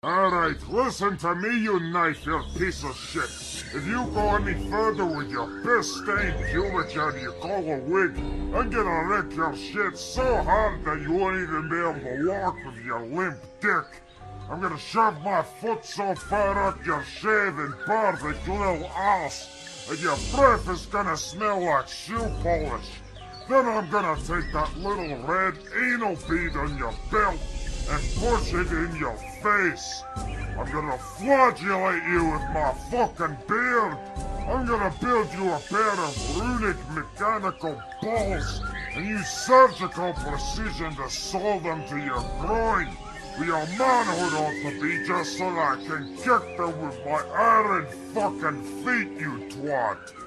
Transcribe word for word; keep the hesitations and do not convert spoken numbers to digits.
Alright, listen to me, you knife-eared piece of shit. If you go any further with your piss-stained pubic hair you call a wig, I'm gonna wreck your shit so hard that you won't even be able to walk with your limp dick. I'm gonna shove my foot so far up your shaving, perfect little ass, and your breath is gonna smell like shoe polish. Then I'm gonna take that little red anal bead on your belt and push it in your face. I'm gonna flagellate you with my fucking beard. I'm gonna build you a pair of runic mechanical balls and use surgical precision to sew them to your groin. Where your manhood ought to be just so that I can kick them with my iron fucking feet, you twat.